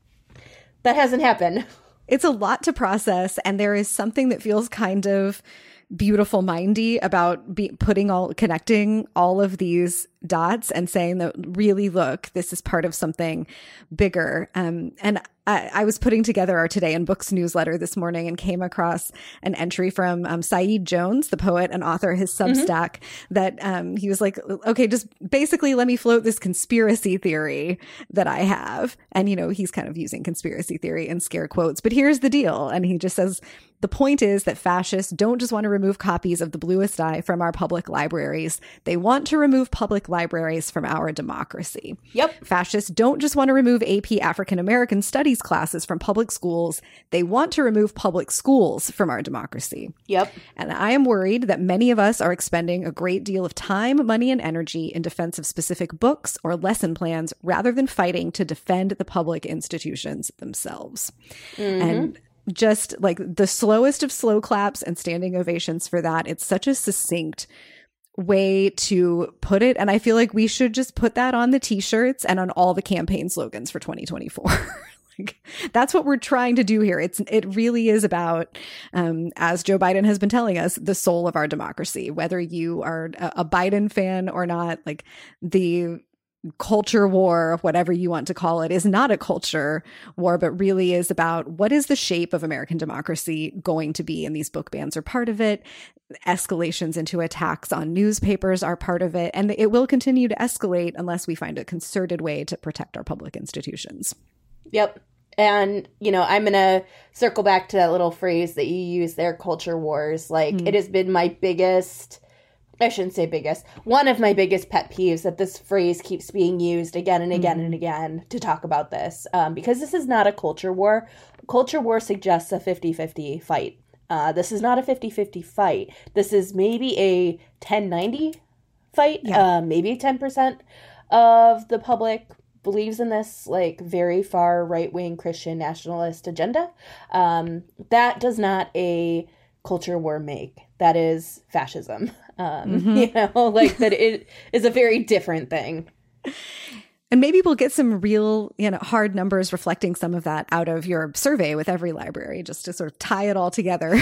that hasn't happened. It's a lot to process, and there is something that feels kind of beautiful mindy about be, putting all connecting all of these dots and saying that really, look, this is part of something bigger. Um, and I, I was putting together our Today in Books newsletter this morning and came across an entry from um, Saeed Jones, the poet and author, his Substack, mm-hmm. that um, he was like, okay, just basically let me float this conspiracy theory that I have. And, you know, he's kind of using conspiracy theory in scare quotes, but here's the deal. And he just says, the point is that fascists don't just want to remove copies of The Bluest Eye from our public libraries. They want to remove public libraries from our democracy. Yep. Fascists don't just want to remove A P African American Studies classes from public schools. They want to remove public schools from our democracy. Yep. And I am worried that many of us are expending a great deal of time, money, and energy in defense of specific books or lesson plans rather than fighting to defend the public institutions themselves. Mm-hmm. And just like the slowest of slow claps and standing ovations for that. It's such a succinct way to put it. And I feel like we should just put that on the t-shirts and on all the campaign slogans for twenty twenty-four. Like, that's what we're trying to do here. It's, it really is about, um, as Joe Biden has been telling us, the soul of our democracy, whether you are a, a Biden fan or not, like the culture war, whatever you want to call it, is not a culture war, but really is about what is the shape of American democracy going to be? And these book bans are part of it. Escalations into attacks on newspapers are part of it. And it will continue to escalate unless we find a concerted way to protect our public institutions. Yep. And, you know, I'm going to circle back to that little phrase that you use there, culture wars. Like, mm. it has been my biggest... I shouldn't say biggest, one of my biggest pet peeves that this phrase keeps being used again and again mm-hmm. and again to talk about this, um, because this is not a culture war. Culture war suggests a fifty-fifty fight. Uh, this is not a fifty-fifty fight. This is maybe a ten ninety fight. Yeah. Uh, maybe ten percent of the public believes in this, like, very far right-wing Christian nationalist agenda. Um, that does not a culture war make. That is fascism. Um, mm-hmm. You know, like that it is a very different thing. And maybe we'll get some real, you know, hard numbers reflecting some of that out of your survey with every library, just to sort of tie it all together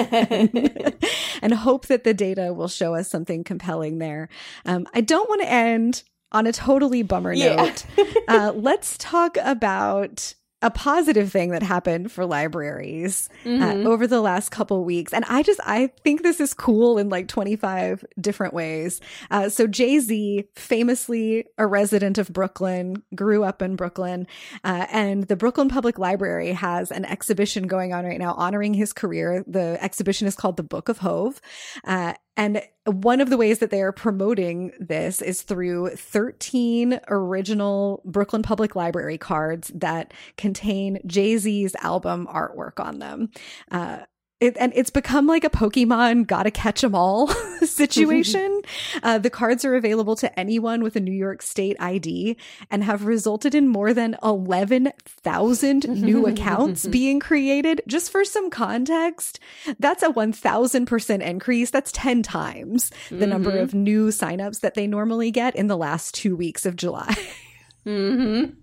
and, and hope that the data will show us something compelling there. Um, I don't want to end on a totally bummer yeah. note. uh, let's talk about a positive thing that happened for libraries mm-hmm. uh, over the last couple weeks. And I just, I think this is cool in like twenty-five different ways. Uh, so Jay-Z, famously a resident of Brooklyn, grew up in Brooklyn, uh, and the Brooklyn Public Library has an exhibition going on right now honoring his career. The exhibition is called The Book of Hove. Uh, And one of the ways that they are promoting this is through thirteen original Brooklyn Public Library cards that contain Jay-Z's album artwork on them. Uh, It, and it's become like a Pokemon gotta catch 'em all situation. Uh, the cards are available to anyone with a New York State I D and have resulted in more than eleven thousand new accounts being created. Just for some context, that's a one thousand percent increase. That's ten times the mm-hmm. number of new signups that they normally get in the last two weeks of July. mm-hmm.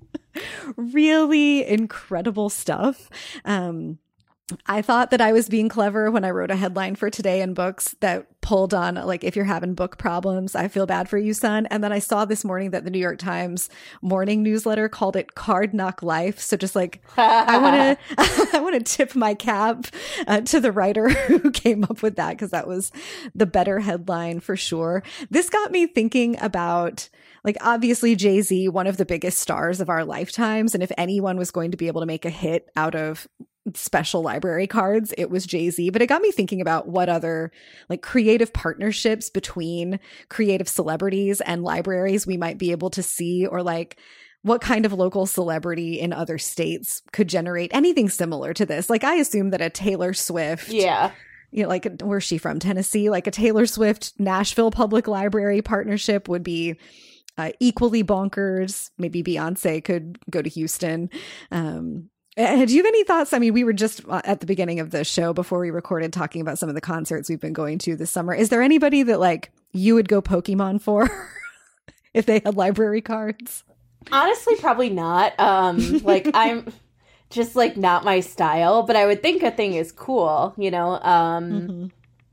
Really incredible stuff. Um, I thought that I was being clever when I wrote a headline for Today in Books that pulled on, like, if you're having book problems, I feel bad for you, son. And then I saw this morning that the New York Times morning newsletter called it Card Knock Life. So just like, I want to, I want to tip my cap uh, to the writer who came up with that, because that was the better headline for sure. This got me thinking about, like, obviously Jay-Z, one of the biggest stars of our lifetimes. And if anyone was going to be able to make a hit out of special library cards, it was Jay-Z. But it got me thinking about what other, like, creative partnerships between creative celebrities and libraries we might be able to see, or like what kind of local celebrity in other states could generate anything similar to this. Like, I assume that a Taylor Swift, yeah, you know, like, where's she from? Tennessee? Like a Taylor Swift Nashville Public Library partnership would be uh, equally bonkers. Maybe Beyonce could go to Houston. Um, Uh, do you have any thoughts? I mean, we were just at the beginning of the show before we recorded talking about some of the concerts we've been going to this summer. Is there anybody that like you would go Pokemon for if they had library cards? Honestly, probably not. Um, like I'm just like not my style, but I would think a thing is cool, you know? Um, mm-hmm.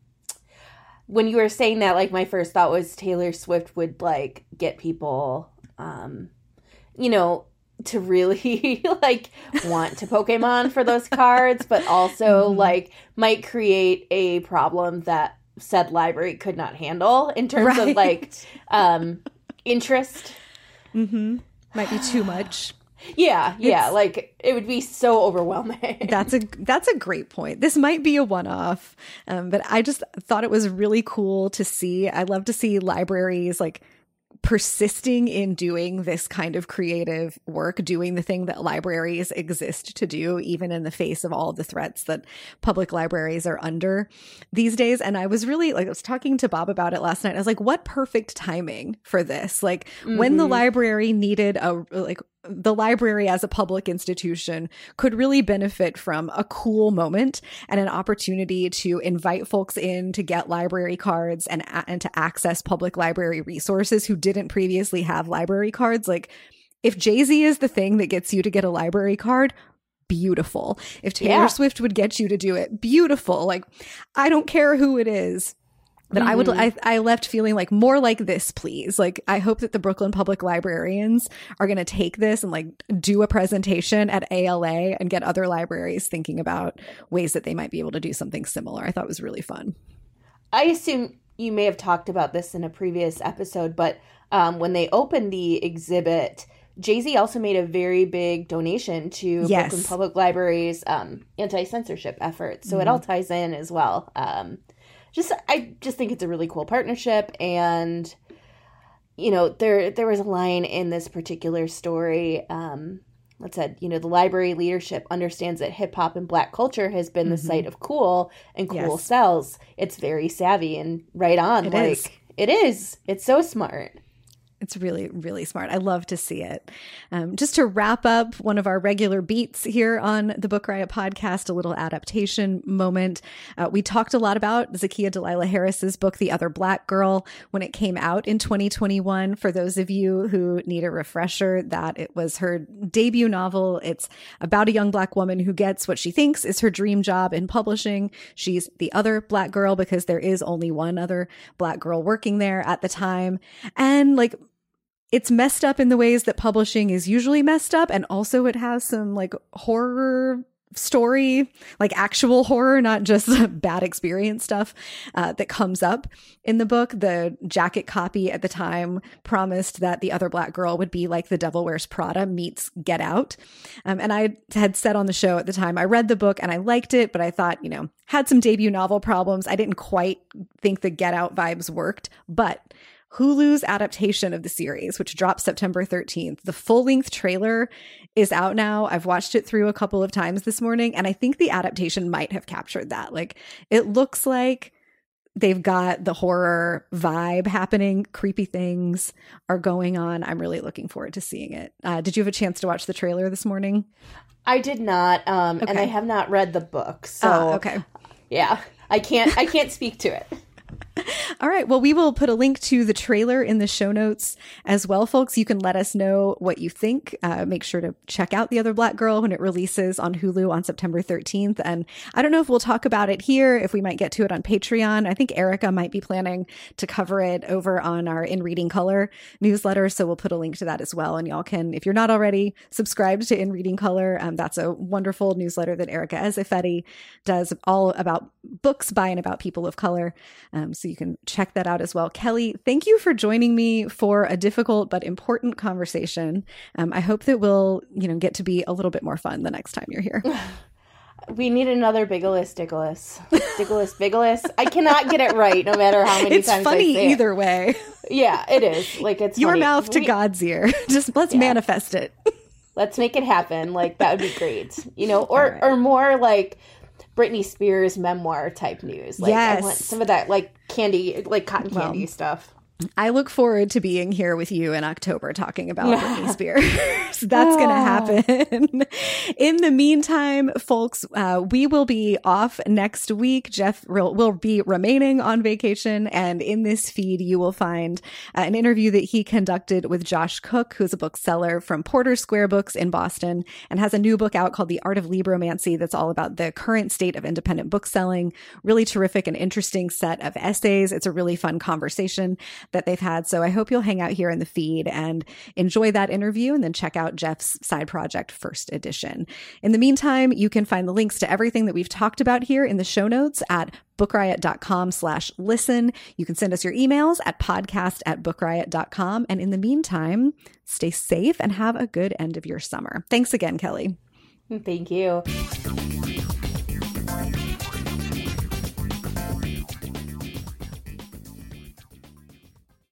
When you were saying that, like my first thought was Taylor Swift would like get people, um, you know, to really like want to Pokemon for those cards, but also mm-hmm. like might create a problem that said library could not handle in terms right. of like um, interest. Mm-hmm. Might be too much. Yeah, yeah, it's, like it would be so overwhelming. That's a that's a great point. This might be a one-off, um, but I just thought it was really cool to see. I love to see libraries like persisting in doing this kind of creative work, doing the thing that libraries exist to do, even in the face of all of the threats that public libraries are under these days. And I was really like, I was talking to Bob about it last night. I was like, what perfect timing for this? Like mm-hmm. when the library needed a, like, the library as a public institution could really benefit from a cool moment and an opportunity to invite folks in to get library cards and, and to access public library resources who didn't previously have library cards. Like if Jay-Z is the thing that gets you to get a library card, beautiful. If Taylor yeah. Swift would get you to do it, beautiful. Like I don't care who it is. But mm-hmm. I would, I, I left feeling like more like this, please. Like, I hope that the Brooklyn Public Librarians are going to take this and like do a presentation at A L A and get other libraries thinking about ways that they might be able to do something similar. I thought it was really fun. I assume you may have talked about this in a previous episode, but um, when they opened the exhibit, Jay-Z also made a very big donation to yes. Brooklyn Public Library's um, anti-censorship efforts. So mm-hmm. it all ties in as well. Um, Just, I just think it's a really cool partnership, and you know, there there was a line in this particular story um, that said, you know, the library leadership understands that hip hop and Black culture has been mm-hmm. the site of cool, and cool yes. sells. It's very savvy and right on. It like is. It is. It's so smart. It's really, really smart. I love to see it. Um, just to wrap up one of our regular beats here on the Book Riot podcast, a little adaptation moment. Uh, we talked a lot about Zakiya Dalila Harris's book, The Other Black Girl, when it came out in twenty twenty-one. For those of you who need a refresher, that it was her debut novel. It's about a young Black woman who gets what she thinks is her dream job in publishing. She's the other Black girl because there is only one other Black girl working there at the time. And like, it's messed up in the ways that publishing is usually messed up. And also it has some like horror story, like actual horror, not just bad experience stuff uh, that comes up in the book. The jacket copy at the time promised that The Other Black Girl would be like The Devil Wears Prada meets Get Out. Um, and I had said on the show at the time, I read the book and I liked it, but I thought, you know, had some debut novel problems. I didn't quite think the Get Out vibes worked, but Hulu's adaptation of the series, which drops September thirteenth. The full-length trailer is out now. I've watched it through a couple of times this morning, and I think the adaptation might have captured that. Like, it looks like they've got the horror vibe happening. Creepy things are going on. I'm really looking forward to seeing it. Uh, did you have a chance to watch the trailer this morning? I did not, um, okay. and I have not read the book. So, uh, okay. Yeah, I can't. I can't speak to it. All right. Well, we will put a link to the trailer in the show notes as well, folks. You can let us know what you think. Uh, make sure to check out The Other Black Girl when it releases on Hulu on September thirteenth. And I don't know if we'll talk about it here, if we might get to it on Patreon. I think Erica might be planning to cover it over on our In Reading Color newsletter. So we'll put a link to that as well. And y'all can, if you're not already subscribed to In Reading Color, um, that's a wonderful newsletter that Erica Ezefeti does, all about books by and about people of color. Um, so you can check that out as well. Kelly, thank you for joining me for a difficult but important conversation. Um, I hope that we'll, you know, get to be a little bit more fun the next time you're here. We need another Bigelows Dickolas. Dickolas Bigelows. I cannot get it right no matter how many it's times I say it. It's funny either it. way. Yeah, it is. Like, it's your funny. mouth to we, God's ear. Just let's yeah. manifest it. Let's make it happen. Like, that would be great. You know, or right. or more like Britney Spears memoir type news. Like, yes. I want some of that, like, candy, like cotton candy well, stuff. I look forward to being here with you in October talking about Britney Spears. That's going to happen. In the meantime, folks, uh, we will be off next week. Jeff will, will be remaining on vacation. And in this feed, you will find uh, an interview that he conducted with Josh Cook, who's a bookseller from Porter Square Books in Boston and has a new book out called The Art of Libromancy that's all about the current state of independent bookselling. Really terrific and interesting set of essays. It's a really fun conversation that they've had. So I hope you'll hang out here in the feed and enjoy that interview and then check out Jeff's side project, First Edition. In the meantime, you can find the links to everything that we've talked about here in the show notes at bookriot.com slash listen. You can send us your emails at podcast at bookriot dot com. And in the meantime, stay safe and have a good end of your summer. Thanks again, Kelly. Thank you.